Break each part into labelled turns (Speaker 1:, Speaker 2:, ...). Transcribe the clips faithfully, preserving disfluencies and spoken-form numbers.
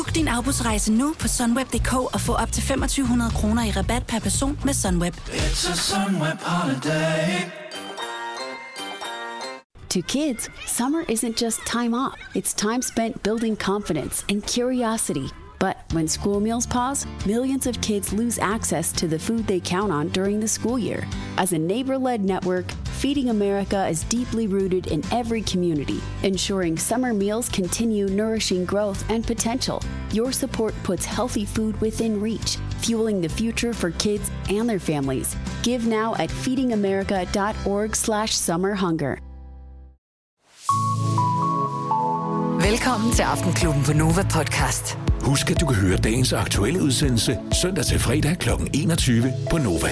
Speaker 1: Book din afbudsrejse nu på sunweb punktum d k og få op til femogtyve hundrede kroner i rabat per person med Sunweb.
Speaker 2: It's a Sunweb holiday.
Speaker 3: To kids, summer isn't just time off. It's time spent building confidence and curiosity. But when school meals pause, millions of kids lose access to the food they count on during the school year. As a neighbor-led network, Feeding America is deeply rooted in every community, ensuring summer meals continue nourishing growth and potential. Your support puts healthy food within reach, fueling the future for kids and their families. Give now at feeding america dot org slash summer hunger.
Speaker 4: Velkommen til Aftenklubben på Nova Podcast.
Speaker 5: Husk, at du kan høre dagens aktuelle udsendelse søndag til fredag klokken enogtyve på Nova.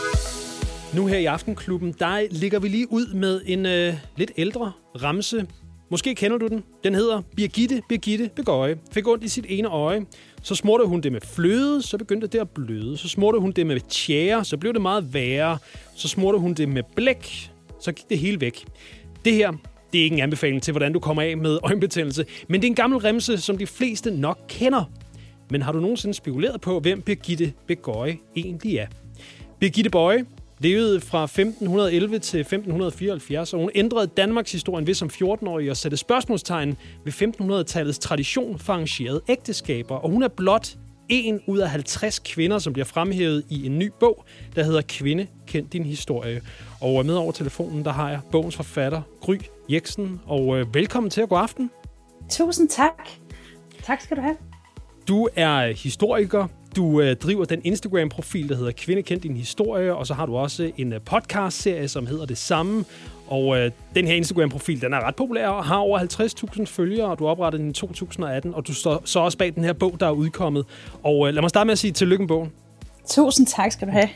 Speaker 6: Nu her i Aftenklubben, der ligger vi lige ud med en øh, lidt ældre ramse. Måske kender du den. Den hedder Birgitte, Birgitte Begøje. Fik ondt i sit ene øje. Så smurte hun det med fløde, så begyndte det at bløde. Så smurte hun det med tjære, så blev det meget værre. Så smurte hun det med blæk, så gik det hele væk. Det her, det er ikke en anbefaling til, hvordan du kommer af med øjenbetændelse. Men det er en gammel remse, som de fleste nok kender. Men har du nogensinde spekuleret på, hvem Birgitte Begøje egentlig er? Birgitte Begøje levede fra femten elleve til femten fireoghalvfjerds, og hun ændrede Danmarks historien ved som fjorten-årig at sætte spørgsmålstegn ved femtenhundredetallets tradition for arrangerede ægteskaber. Og hun er blot en ud af halvtreds kvinder, som bliver fremhævet i en ny bog, der hedder Kvinde, kend din historie. Og med over telefonen, der har jeg bogens forfatter, Gry Jeksen. Og øh, velkommen til at gå aften.
Speaker 7: Tusind tak. Tak skal du have.
Speaker 6: Du er historiker. Du øh, driver den Instagram-profil, der hedder Kvinde, kend din historie, og så har du også en øh, podcast-serie, som hedder det samme. Og øh, den her Instagram-profil, den er ret populær og har over halvtreds tusind følgere, og du oprettede den i to tusind atten, og du står så også bag den her bog, der er udkommet. Og øh, lad mig starte med at sige tillykke med bogen.
Speaker 7: Tusind tak skal du have.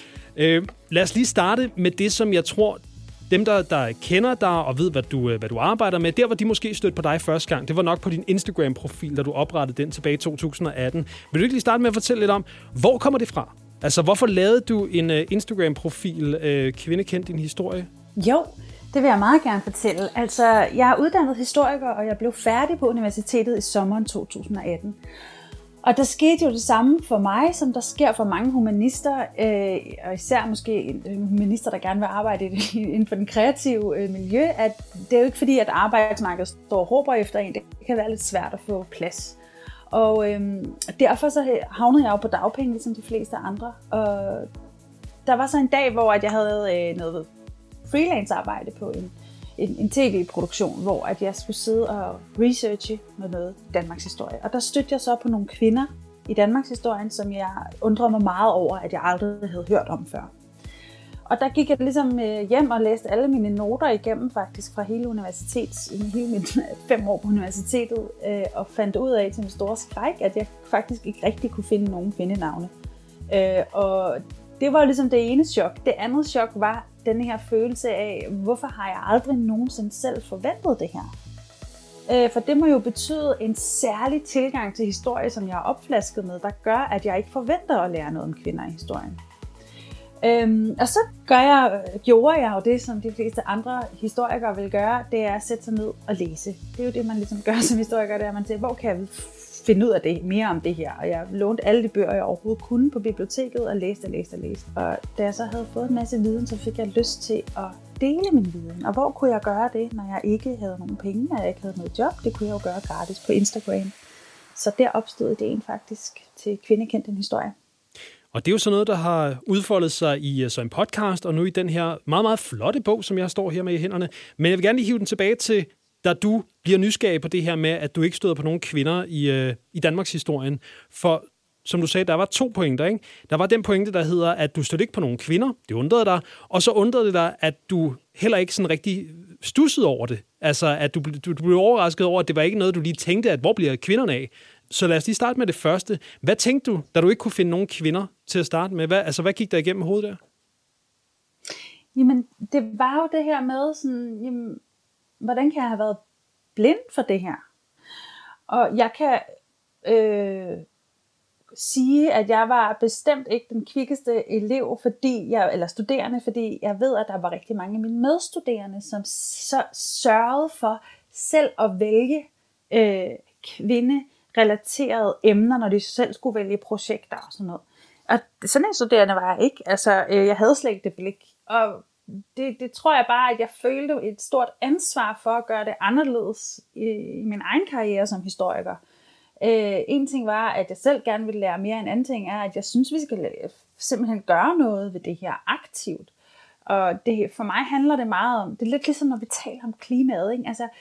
Speaker 6: øh, lad os lige starte med det, som jeg tror, dem, der, der kender dig og ved, hvad du, hvad du arbejder med, der hvor de måske stødte på dig første gang, det var nok på din Instagram-profil, da du oprettede den tilbage i to tusind atten. Vil du ikke lige starte med at fortælle lidt om, hvor kommer det fra? Altså, hvorfor lavede du en uh, Instagram-profil, uh, Kvinde, kend din historie?
Speaker 7: Jo, det vil jeg meget gerne fortælle. Altså, jeg er uddannet historiker, og jeg blev færdig på universitetet i sommeren to tusind atten. Og der skete jo det samme for mig, som der sker for mange humanister, øh, og især måske humanister, der gerne vil arbejde inden for den kreative øh, miljø, at det er jo ikke fordi, at arbejdsmarkedet står og råber efter en. Det kan være lidt svært at få plads. Og øh, derfor så havnede jeg jo på dagpenge, ligesom de fleste andre. Og der var så en dag, hvor jeg havde øh, noget freelance-arbejde på en En, en tv-produktion, hvor at jeg skulle sidde og researche med noget Danmarks historie. Og der stødte jeg så på nogle kvinder i Danmarks historien, som jeg undrede mig meget over, at jeg aldrig havde hørt om før. Og der gik jeg ligesom hjem og læste alle mine noter igennem faktisk fra hele universitets, hele mine fem år på universitetet, og fandt ud af til min store skræk, at jeg faktisk ikke rigtig kunne finde nogen kvindenavne. Og det var ligesom det ene chok. Det andet chok var den her følelse af, hvorfor har jeg aldrig nogensinde selv forventet det her? For det må jo betyde en særlig tilgang til historie, som jeg er opflasket med, der gør, at jeg ikke forventer at lære noget om kvinder i historien. Og så gør jeg, gjorde jeg jo det, som de fleste andre historikere vil gøre, det er at sætte sig ned og læse. Det er jo det, man ligesom gør som historiker, det er, at man siger, hvor kan jeg finde ud af det, mere om det her. Og jeg lånte alle de bøger, jeg overhovedet kunne på biblioteket, og læste og læste og læste. Og da jeg så havde fået en masse viden, så fik jeg lyst til at dele min viden. Og hvor kunne jeg gøre det, når jeg ikke havde nogen penge, og jeg ikke havde noget job? Det kunne jeg jo gøre gratis på Instagram. Så der opstod ideen faktisk til Kvinde, kend din historie.
Speaker 6: Og det er jo sådan noget, der har udfoldet sig i så en podcast, og nu i den her meget, meget flotte bog, som jeg står her med i hænderne. Men jeg vil gerne lige hive den tilbage til, da du bliver nysgerrig på det her med, at du ikke støder på nogen kvinder i, øh, i Danmarks historien. For som du sagde, der var to pointer, ikke? Der var den pointe, der hedder, at du stødte ikke på nogen kvinder. Det undrede dig. Og så undrede det dig, at du heller ikke sådan rigtig stussede over det. Altså, at du, du, du blev overrasket over, at det var ikke noget, du lige tænkte, at hvor bliver kvinderne af? Så lad os lige starte med det første. Hvad tænkte du, da du ikke kunne finde nogen kvinder til at starte med? Hvad, altså, hvad gik der igennem hovedet der?
Speaker 7: Jamen, det var jo det her med, sådan, jamen, hvordan kan jeg have været blind for det her? Og jeg kan øh, sige, at jeg var bestemt ikke den kvikkeste elev, fordi jeg, eller studerende, fordi jeg ved, at der var rigtig mange af mine medstuderende, som så sørgede for selv at vælge øh, kvinde relaterede emner, når de selv skulle vælge projekter og sådan noget. Og sådan en studerende var jeg ikke. Altså, øh, jeg havde slet ikke det blik. Og det, det tror jeg bare, at jeg følte et stort ansvar for at gøre det anderledes i, i min egen karriere som historiker. Øh, en ting var, at jeg selv gerne ville lære mere. En anden ting er, at jeg synes, vi skal simpelthen gøre noget ved det her aktivt. Og det, for mig handler det meget om, det er lidt ligesom når vi taler om klimaet, ikke? Altså,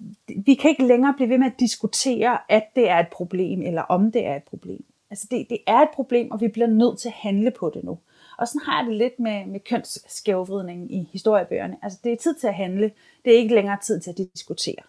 Speaker 7: vi kan ikke længere blive ved med at diskutere, at det er et problem, eller om det er et problem. Altså det, det er et problem, og vi bliver nødt til at handle på det nu. Og sådan har jeg det lidt med, med kønsskævvridning i historiebøgerne. Altså det er tid til at handle, det er ikke længere tid til at diskutere.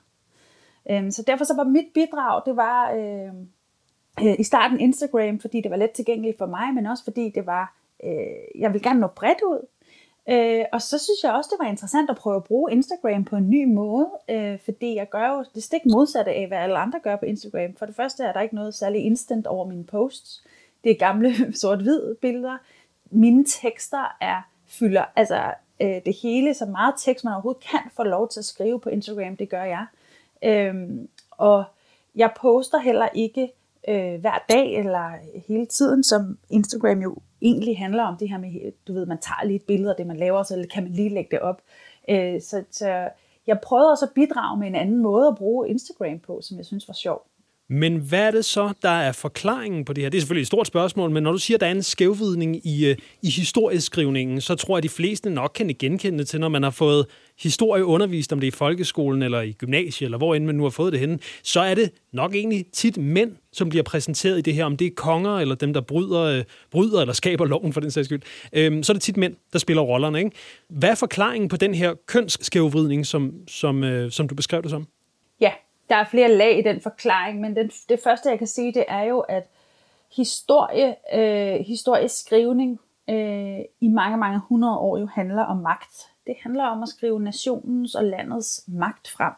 Speaker 7: Øhm, så derfor så var mit bidrag, det var øh, øh, i starten Instagram, fordi det var let tilgængeligt for mig, men også fordi det var, øh, jeg vil gerne nå bredt ud. Øh, og så synes jeg også, det var interessant at prøve at bruge Instagram på en ny måde, øh, fordi jeg gør jo det stik modsatte af, hvad alle andre gør på Instagram. For det første er der ikke noget særligt instant over mine posts. Det er gamle sort-hvid billeder. Mine tekster er fylder, altså øh, det hele, så meget tekst man overhovedet kan få lov til at skrive på Instagram, det gør jeg. Øh, og jeg poster heller ikke øh, hver dag eller hele tiden, som Instagram jo egentlig handler om det her med, du ved, man tager lige et billede af det, man laver, så kan man lige lægge det op. Øh, så, så jeg prøvede også at bidrage med en anden måde at bruge Instagram på, som jeg synes var sjov.
Speaker 6: Men hvad er det så, der er forklaringen på det her? Det er selvfølgelig et stort spørgsmål, men når du siger, at der er en skævvridning i, i historieskrivningen, så tror jeg, at de fleste nok kan genkende til, når man har fået historie undervist, om det er i folkeskolen eller i gymnasiet, eller hvor end man nu har fået det henne, så er det nok egentlig tit mænd, som bliver præsenteret i det her, om det er konger, eller dem, der bryder, bryder eller skaber loven for den sags skyld. Øhm, så er det tit mænd, der spiller rollerne, ikke? Hvad er forklaringen på den her kønsskævvridning, som, som, øh, som du beskrev det som?
Speaker 7: Ja. Der er flere lag i den forklaring, men den, det første, jeg kan sige, det er jo, at historie, øh, historieskrivning øh, i mange, mange hundrede år jo handler om magt. Det handler om at skrive nationens og landets magt frem.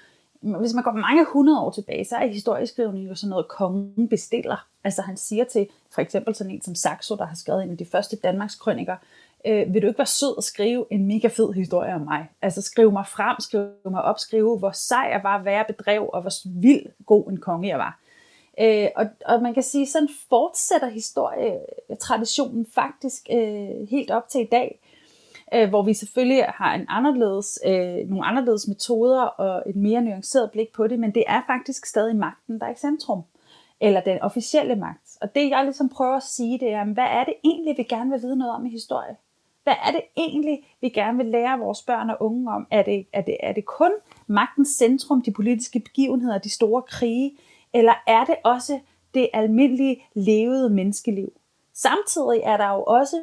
Speaker 7: Hvis man går mange hundrede år tilbage, så er historieskrivning jo sådan noget, kongen bestiller. Altså han siger til for eksempel sådan en som Saxo, der har skrevet en af de første Danmarks krøniker, Øh, vil du ikke være sød at skrive en mega fed historie om mig? Altså skriv mig frem, skriv mig op, skrive, hvor sej jeg var, hvad jeg bedrev, og hvor vild god en konge jeg var. Øh, og, og man kan sige, sådan fortsætter historietraditionen faktisk øh, helt op til i dag, øh, hvor vi selvfølgelig har en anderledes, øh, nogle anderledes metoder og et mere nuanceret blik på det, men det er faktisk stadig magten, der er i centrum. Eller den officielle magt. Og det jeg ligesom prøver at sige, det er, hvad er det egentlig, vi gerne vil vide noget om i historie? Hvad er det egentlig, vi gerne vil lære vores børn og unge om? Er det, er det, er det kun magtens centrum, de politiske begivenheder, de store krige? Eller er det også det almindelige levede menneskeliv? Samtidig er der jo også,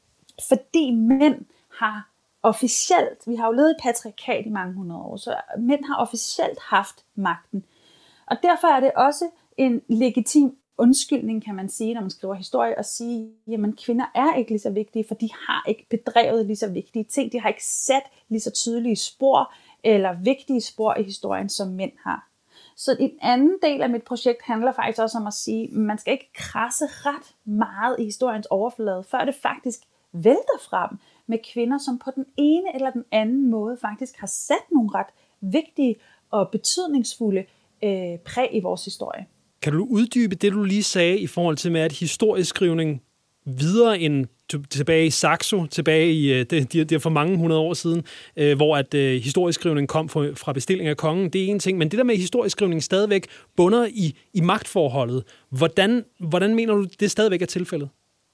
Speaker 7: fordi mænd har officielt, vi har jo levet i patriarkat i mange hundrede år, så mænd har officielt haft magten. Og derfor er det også en legitim undskyldning, kan man sige, når man skriver historie, og sige, jamen kvinder er ikke lige så vigtige, for de har ikke bedrevet lige så vigtige ting, de har ikke sat lige så tydelige spor, eller vigtige spor i historien, som mænd har. Så en anden del af mit projekt handler faktisk også om at sige, at man skal ikke krasse ret meget i historiens overflade, før det faktisk vælter frem med kvinder, som på den ene eller den anden måde faktisk har sat nogle ret vigtige og betydningsfulde øh, præg i vores historie.
Speaker 6: Kan du uddybe det, du lige sagde i forhold til med, at historieskrivning videre end tilbage i Saxo, tilbage i det, det, det er for mange hundrede år siden, øh, hvor at øh, historieskrivning kom fra, fra bestilling af kongen, det er en ting, men det der med historieskrivning stadigvæk bunder i, i magtforholdet. Hvordan, hvordan mener du, det stadigvæk er tilfældet?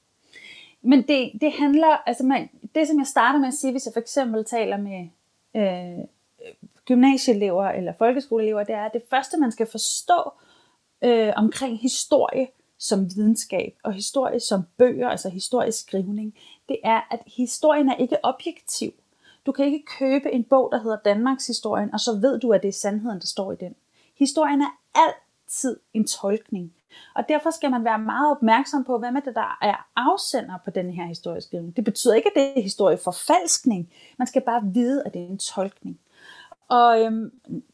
Speaker 7: Men det, det handler, altså man, det som jeg starter med at sige, hvis jeg for eksempel taler med øh, gymnasieelever eller folkeskoleelever, det er, at det første, man skal forstå øh, omkring historie som videnskab og historie som bøger, altså historieskrivning, det er, at historien er ikke objektiv. Du kan ikke købe en bog, der hedder Danmarks historien, og så ved du, at det er sandheden, der står i den. Historien er altid en tolkning. Og derfor skal man være meget opmærksom på, hvem er det, der er afsender på den her historieskrivning. Det betyder ikke, at det er historieforfalskning. Man skal bare vide, at det er en tolkning. Og øhm,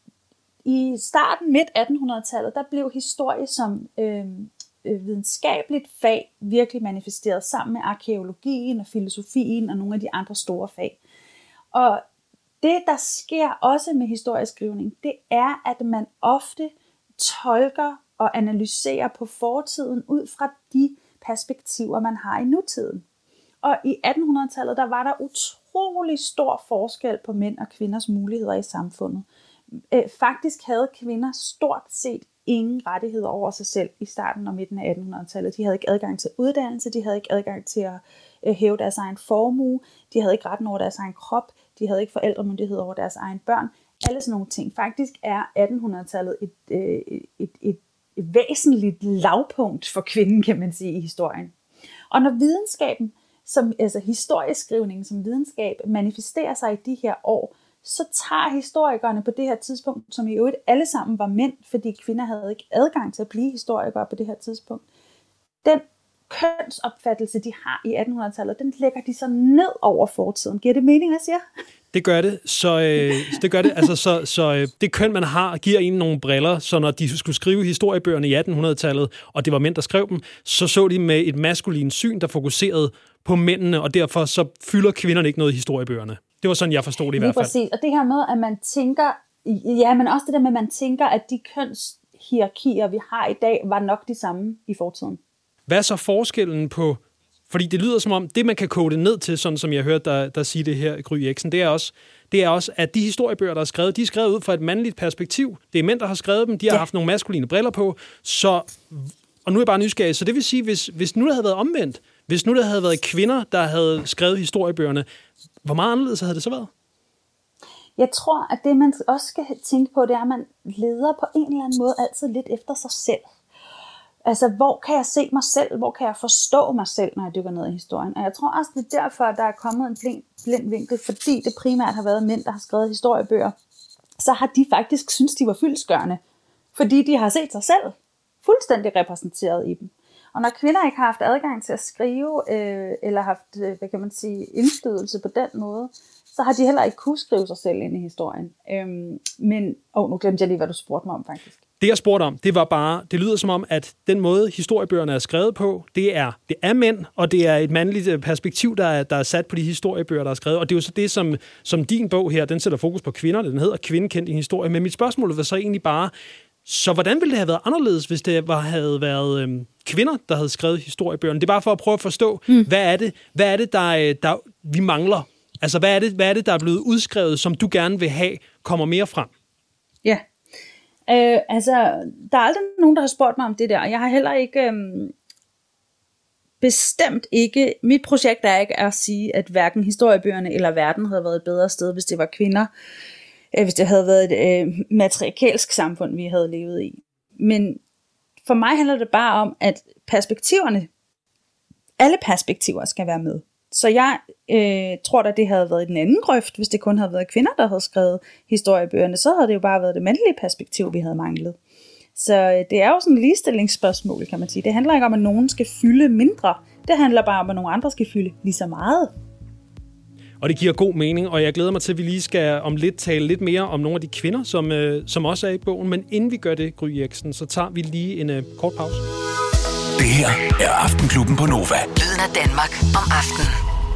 Speaker 7: i starten, midt attenhundredetallet, der blev historie som øhm, videnskabeligt fag virkelig manifesteret sammen med arkæologien og filosofien og nogle af de andre store fag. Og det, der sker også med historieskrivning, det er, at man ofte tolker at analysere på fortiden ud fra de perspektiver, man har i nutiden. Og i attenhundredetallet, der var der utrolig stor forskel på mænd og kvinders muligheder i samfundet. Faktisk havde kvinder stort set ingen rettigheder over sig selv i starten og midten af attenhundredetallet. De havde ikke adgang til uddannelse, de havde ikke adgang til at hæve deres egen formue, de havde ikke retten over deres egen krop, de havde ikke forældremyndighed over deres egen børn. Alle sådan nogle ting. Faktisk er attenhundredetallet et, et, et, et, et væsentligt lavpunkt for kvinden, kan man sige, i historien. Og når videnskaben, som, altså historieskrivningen som videnskab, manifesterer sig i de her år, så tager historikerne på det her tidspunkt, som i øvrigt alle sammen var mænd, fordi kvinder havde ikke adgang til at blive historikere på det her tidspunkt, den kønsopfattelse, de har i attenhundredetallet, den lægger de så ned over fortiden. Giver det mening, hvad jeg siger?
Speaker 6: Det gør det. Så, øh, det gør det. Altså, så, så øh, det køn, man har, giver en nogle briller, så når de skulle skrive historiebøgerne i attenhundredetallet, og det var mænd, der skrev dem, så så de med et maskulin syn, der fokuserede på mændene, og derfor så fylder kvinderne ikke noget i historiebøgerne. Det var sådan, jeg forstod det i hvert fald.
Speaker 7: Præcis. Og det her med, at man tænker, ja, men også det der med, at man tænker, at de kønshierarkier, vi har i dag, var nok de samme i fortiden.
Speaker 6: Hvad er så forskellen på, fordi det lyder som om, det man kan kode ned til, sådan som jeg hørte der, der sige det her, Gry Jexen, det er, også, det er også, at de historiebøger, der er skrevet, de er skrevet ud fra et mandligt perspektiv. Det er mænd, der har skrevet dem, de har ja. haft nogle maskuline briller på, så, og nu er jeg bare nysgerrig, så det vil sige, hvis, hvis nu der havde været omvendt, hvis nu der havde været kvinder, der havde skrevet historiebøgerne, hvor meget anderledes havde det så været?
Speaker 7: Jeg tror, at det man også skal tænke på, det er, at man leder på en eller anden måde altid lidt efter sig selv. Altså, hvor kan jeg se mig selv? Hvor kan jeg forstå mig selv, når jeg dykker ned i historien? Og jeg tror også, det er derfor, at der er kommet en blind, blind vinkel, fordi det primært har været mænd, der har skrevet historiebøger. Så har de faktisk synes de var fyldestgørende, fordi de har set sig selv fuldstændig repræsenteret i dem. Og når kvinder ikke har haft adgang til at skrive, øh, eller haft, hvad kan man sige, indflydelse på den måde, så har de heller ikke kunne skrive sig selv ind i historien. Øhm, men, åh, nu glemte jeg lige, hvad du spurgte mig om, faktisk.
Speaker 6: Det, jeg spurgte om, det var bare, det lyder som om, at den måde, historiebøgerne er skrevet på, det er, det er mænd, og det er et mandligt perspektiv, der er, der er sat på de historiebøger, der er skrevet. Og det er jo så det, som, som din bog her, den sætter fokus på kvinderne. Den hedder Kvinde kendt i historie. Men mit spørgsmål var så egentlig bare, så hvordan ville det have været anderledes, hvis det var, havde været øhm, kvinder, der havde skrevet historiebøgerne? Det er bare for at prøve at forstå, mm. hvad er det, hvad er det der, der vi mangler? Altså, hvad er, det, hvad er det, der er blevet udskrevet, som du gerne vil have, kommer mere frem?
Speaker 7: Ja, øh, altså, der er aldrig nogen, der har spurgt mig om det der, og jeg har heller ikke, øh, bestemt ikke, mit projekt er ikke at sige, at hverken historiebøgerne eller verden havde været et bedre sted, hvis det var kvinder, øh, hvis det havde været et øh, matriarkalsk samfund, vi havde levet i. Men for mig handler det bare om, at perspektiverne, alle perspektiver skal være med. Så jeg øh, tror da, det havde været den anden grøft, hvis det kun havde været kvinder, der havde skrevet historiebøgerne. Så havde det jo bare været det mandlige perspektiv, vi havde manglet. Så øh, det er jo sådan et ligestillingsspørgsmål, kan man sige. Det handler ikke om, at nogen skal fylde mindre. Det handler bare om, at nogle andre skal fylde lige så meget.
Speaker 6: Og det giver god mening, og jeg glæder mig til, at vi lige skal om lidt tale lidt mere om nogle af de kvinder, som, øh, som også er i bogen. Men inden vi gør det, Gry Jexen, så tager vi lige en øh, kort pause.
Speaker 5: Det her er Aftenklubben på Nova.
Speaker 4: Lyden af Danmark om aftenen.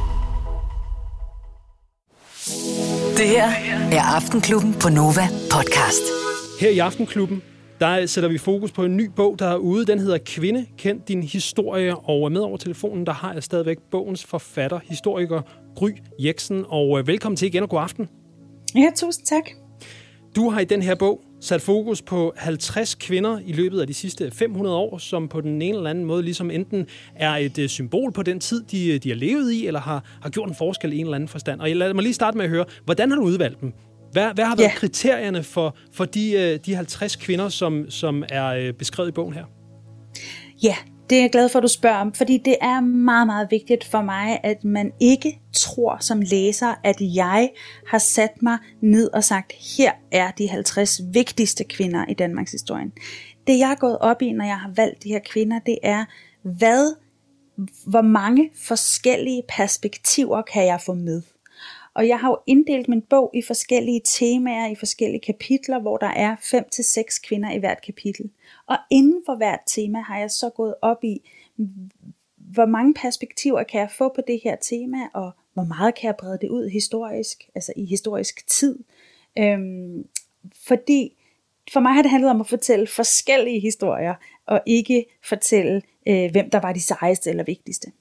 Speaker 4: Det her er Aftenklubben på Nova podcast.
Speaker 6: Her i Aftenklubben, der sætter vi fokus på en ny bog, der er ude. Den hedder Kvinde kend din historie, og med over telefonen, der har jeg stadigvæk bogens forfatter, historiker Gry Jexen. Og velkommen til igen, og god aften.
Speaker 7: Ja, tusind tak.
Speaker 6: Du har i den her bog sat fokus på halvtreds kvinder i løbet af de sidste fem hundrede år, som på den ene eller anden måde ligesom enten er et uh, symbol på den tid, de, de har levet i, eller har, har gjort en forskel i en eller anden forstand. Og lad mig lige starte med at høre, hvordan har du udvalgt dem? Hvad, hvad har været ja. kriterierne for, for de, uh, de halvtreds kvinder, som, som er uh, beskrevet i bogen her?
Speaker 7: Ja, det er jeg glad for, at du spørger om, fordi det er meget, meget vigtigt for mig, at man ikke tror som læser, at jeg har sat mig ned og sagt, her er de halvtreds vigtigste kvinder i Danmarks historie. Det jeg er gået op i, når jeg har valgt de her kvinder, det er, hvad, hvor mange forskellige perspektiver kan jeg få med. Og jeg har jo inddelt min bog i forskellige temaer, i forskellige kapitler, hvor der er fem til seks kvinder i hvert kapitel. Og inden for hvert tema har jeg så gået op i, hvor mange perspektiver kan jeg få på det her tema, og hvor meget kan jeg brede det ud historisk, altså i historisk tid. Øhm, fordi for mig har det handlet om at fortælle forskellige historier, og ikke fortælle, øh, hvem der var de sejeste eller vigtigste.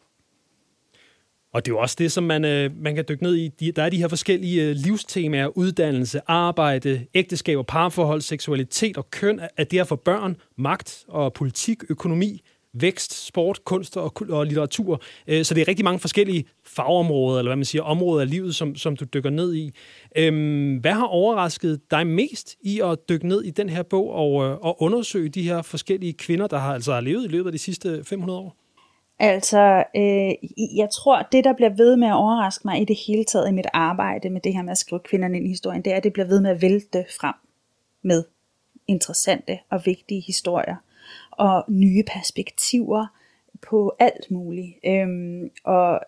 Speaker 6: Og det er jo også det, som man, øh, man kan dykke ned i. Der er de her forskellige øh, livstemaer, uddannelse, arbejde, ægteskab og parforhold, seksualitet og køn, at det er for børn, magt og politik, økonomi, vækst, sport, kunst og, og litteratur. Øh, så det er rigtig mange forskellige fagområder, eller hvad man siger, områder af livet, som, som du dykker ned i. Øh, hvad har overrasket dig mest i at dykke ned i den her bog og, øh, og undersøge de her forskellige kvinder, der har, altså har levet i løbet af de sidste fem hundrede år?
Speaker 7: Altså, øh, jeg tror, det, der bliver ved med at overraske mig i det hele taget i mit arbejde med det her med at skrive kvinderne ind i historien, det er, at det bliver ved med at vælte frem med interessante og vigtige historier og nye perspektiver på alt muligt. Øhm, og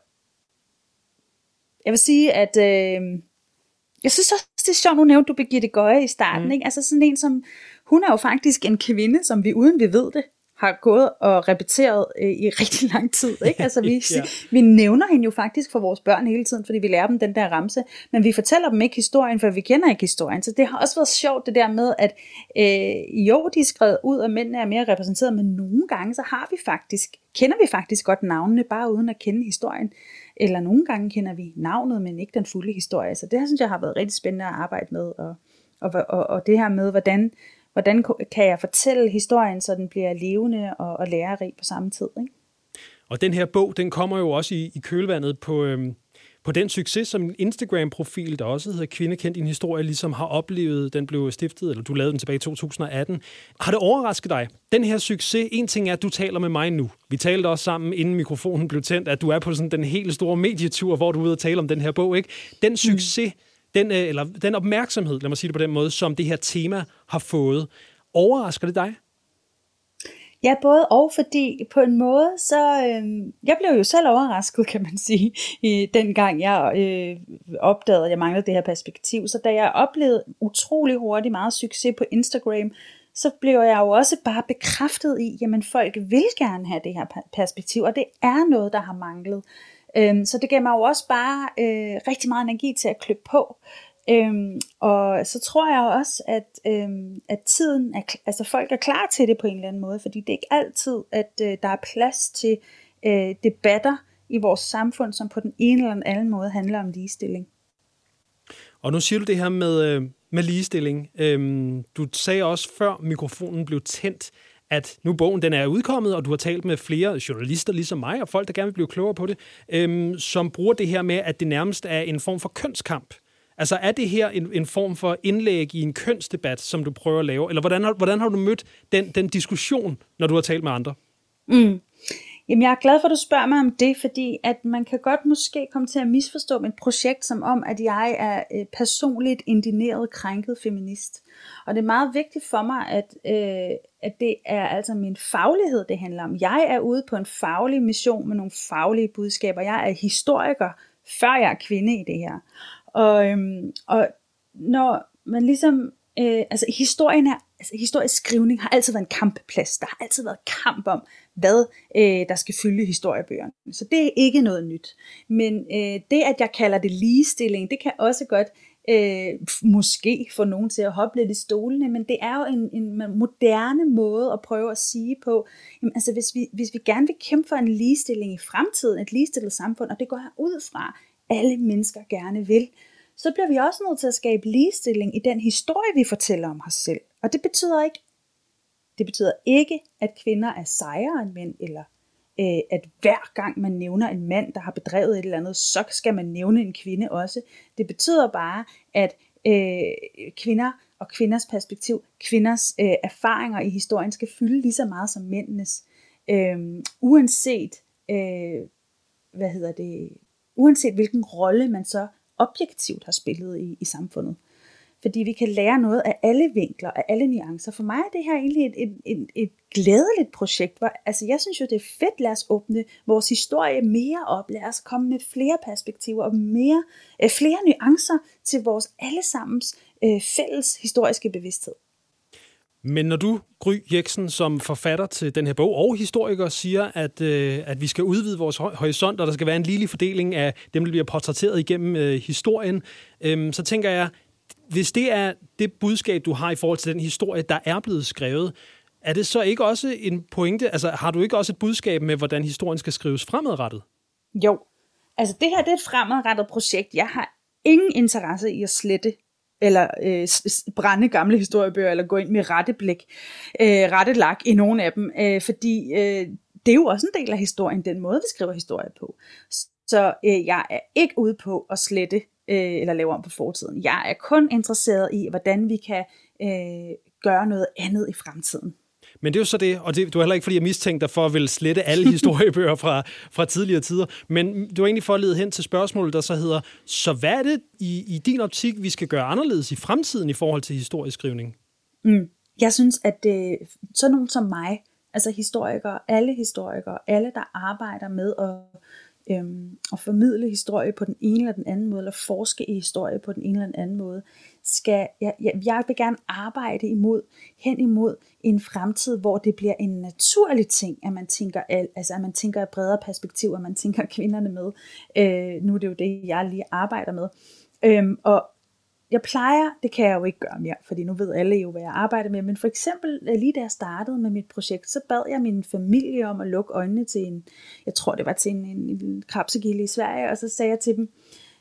Speaker 7: jeg vil sige, at øh, jeg synes også, det er sjovt, nu nævnte du Birgitte Gøje i starten, mm. ikke? Altså sådan en som, hun er jo faktisk en kvinde, som vi uden vi ved det, har gået og repeteret øh, i rigtig lang tid. Ikke? Altså, vi, ja. vi nævner hende jo faktisk for vores børn hele tiden, fordi vi lærer dem den der ramse, men vi fortæller dem ikke historien, for vi kender ikke historien. Så det har også været sjovt det der med, at øh, jo, de er skrevet ud, og mændene er mere repræsenteret, men nogle gange så har vi faktisk, kender vi faktisk godt navnene, bare uden at kende historien. Eller nogle gange kender vi navnet, men ikke den fulde historie. Så det her synes jeg har været rigtig spændende at arbejde med, og, og, og, og det her med, hvordan Hvordan kan jeg fortælle historien, så den bliver levende og, og lærerig på samme tid, ikke?
Speaker 6: Og den her bog, den kommer jo også i, i kølvandet på, øhm, på den succes, som en Instagram-profil, der også hedder Kvinde kendt din historie, ligesom har oplevet. Den blev stiftet, eller du lavede den tilbage i to tusind og atten. Har det overrasket dig? Den her succes, en ting er, at du taler med mig nu. Vi talte også sammen, inden mikrofonen blev tændt, at du er på sådan den helt store medietur, hvor du er ude og tale om den her bog, ikke? Den succes... Mm. Den, eller den opmærksomhed, lad mig sige det på den måde, som det her tema har fået. Overrasker det dig?
Speaker 7: Ja, både og, fordi på en måde, så øh, jeg blev jo selv overrasket, kan man sige, i den gang jeg øh, opdagede, at jeg manglede det her perspektiv. Så da jeg oplevede utrolig hurtigt meget succes på Instagram, så blev jeg jo også bare bekræftet i, jamen folk vil gerne have det her perspektiv, og det er noget, der har manglet. Så det gav mig jo også bare øh, rigtig meget energi til at klippe på. Øhm, og så tror jeg også, at, øhm, at tiden er, altså folk er klar til det på en eller anden måde, fordi det er ikke altid, at øh, der er plads til øh, debatter i vores samfund, som på den ene eller anden måde handler om ligestilling.
Speaker 6: Og nu siger du det her med, øh, med ligestilling. Øhm, du sagde også, før mikrofonen blev tændt, at nu bogen den er udkommet, og du har talt med flere journalister ligesom mig, og folk, der gerne vil blive klogere på det, øhm, som bruger det her med, at det nærmest er en form for kønskamp. Altså er det her en, en form for indlæg i en kønsdebat, som du prøver at lave? Eller hvordan har, hvordan har du mødt den, den diskussion, når du har talt med andre?
Speaker 7: Mm. Jamen, jeg er glad for, at du spørger mig om det, fordi at man kan godt måske komme til at misforstå mit projekt som om, at jeg er personligt indineret, krænket feminist. Og det er meget vigtigt for mig, at, øh, at det er altså min faglighed, det handler om. Jeg er ude på en faglig mission med nogle faglige budskaber. Jeg er historiker, før jeg er kvinde i det her. Og, øhm, og når man ligesom, øh, altså historien er, altså historisk skrivning har altid været en kampplads. Der har altid været kamp om, hvad øh, der skal fylde historiebøgerne. Så det er ikke noget nyt. Men øh, det, at jeg kalder det ligestilling, det kan også godt øh, måske få nogen til at hoppe lidt i stolene, men det er jo en, en moderne måde at prøve at sige på, jamen, altså hvis vi, hvis vi gerne vil kæmpe for en ligestilling i fremtiden, et ligestillet samfund, og det går jeg ud fra, alle mennesker gerne vil, så bliver vi også nødt til at skabe ligestilling i den historie, vi fortæller om os selv. Og det betyder ikke, det betyder ikke, at kvinder er sejere end mænd, eller øh, at hver gang man nævner en mand, der har bedrevet et eller andet, så skal man nævne en kvinde også. Det betyder bare, at øh, kvinder og kvinders perspektiv, kvinders øh, erfaringer i historien skal fylde lige så meget som mændenes. Øh, uanset, øh, hvad hedder det, uanset hvilken rolle man så objektivt har spillet i, i samfundet. Fordi vi kan lære noget af alle vinkler, af alle nuancer. For mig er det her egentlig et, et, et, et glædeligt projekt. Hvor, altså jeg synes jo, det er fedt. Lad os åbne vores historie mere op. Lad os komme med flere perspektiver og mere, øh, flere nuancer til vores allesammens øh, fælles historiske bevidsthed.
Speaker 6: Men når du, Gry Jexen, som forfatter til den her bog og historiker, siger, at, øh, at vi skal udvide vores horisont, og der skal være en ligelig fordeling af dem, der bliver portrætteret igennem øh, historien, øh, så tænker jeg, hvis det er det budskab, du har i forhold til den historie, der er blevet skrevet, er det så ikke også en pointe? Altså, har du ikke også et budskab med, hvordan historien skal skrives fremadrettet?
Speaker 7: Jo. Altså, det her det er et fremadrettet projekt. Jeg har ingen interesse i at slette eller øh, brænde gamle historiebøger, eller gå ind med retteblik, øh, rettelak i nogle af dem, øh, fordi øh, det er jo også en del af historien, den måde, vi skriver historie på. Så øh, jeg er ikke ude på at slette øh, eller lave om på fortiden. Jeg er kun interesseret i, hvordan vi kan øh, gøre noget andet i fremtiden.
Speaker 6: Men det er jo så det, og det, du er heller ikke, fordi jeg mistænkte dig for at ville slette alle historiebøger fra, fra tidligere tider, men du er egentlig for at lede hen til spørgsmålet, der så hedder, så hvad er det i, i din optik, vi skal gøre anderledes i fremtiden i forhold til historieskrivning?
Speaker 7: Mm. Jeg synes, at det, sådan nogen som mig, altså historikere, alle historikere, alle der arbejder med at, øhm, at formidle historie på den ene eller den anden måde, eller forske i historie på den ene eller den anden måde, skal, jeg, jeg, jeg vil gerne arbejde imod, hen imod en fremtid, hvor det bliver en naturlig ting, at man tænker, altså at man tænker et bredere perspektiv, at man tænker kvinderne med. Øh, nu er det jo det, jeg lige arbejder med. Øhm, og jeg plejer, det kan jeg jo ikke gøre mere, fordi nu ved alle jo, hvad jeg arbejder med, men for eksempel lige da jeg startede med mit projekt, så bad jeg min familie om at lukke øjnene til en, jeg tror det var til en, en, en krabsegilde i Sverige, og så sagde jeg til dem,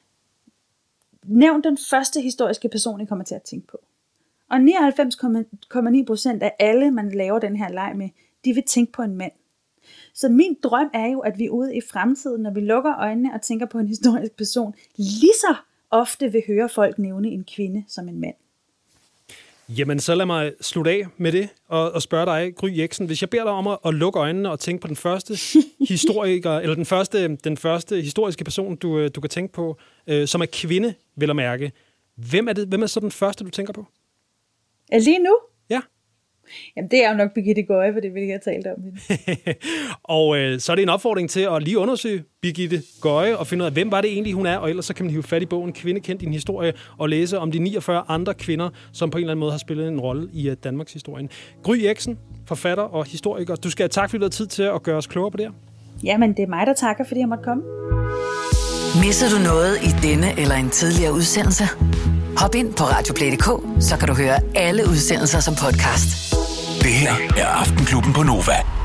Speaker 7: nævn den første historiske person, I kommer til at tænke på. Og nioghalvfems komma ni procent af alle, man laver den her leg med, de vil tænke på en mand. Så min drøm er jo, at vi ude i fremtiden, når vi lukker øjnene og tænker på en historisk person, lige så ofte vil høre folk nævne en kvinde som en mand.
Speaker 6: Jamen, så lad mig slutte af med det og, og spørge dig, Gry Jexen. Hvis jeg beder dig om at, at lukke øjnene og tænke på den første historiker, eller den første, den første historiske person, du, du kan tænke på, øh, som er kvinde, vil at mærke. Hvem er, det, hvem er så den første, du tænker på?
Speaker 7: Lige nu?
Speaker 6: Ja.
Speaker 7: Jamen, det er jo nok Birgitte Gøje, for det vil jeg have talt om.
Speaker 6: og øh, så er det en opfordring til at lige undersøge Birgitte Gøje og finde ud af, hvem var det egentlig, hun er, og ellers så kan man hive fat i bogen Kvinde kendt din historie og læse om de niogfyrre andre kvinder, som på en eller anden måde har spillet en rolle i uh, Danmarks historien. Gry Jexen, forfatter og historiker. Du skal have tak, fordi du har tid til at gøre os klogere på det her.
Speaker 7: Jamen, det er mig, der takker, fordi jeg måtte komme.
Speaker 4: Misser du noget i denne eller en tidligere udsendelse? Hop ind på radioplay punktum d k, så kan du høre alle udsendelser som podcast.
Speaker 5: Det her er Aftenklubben på Nova.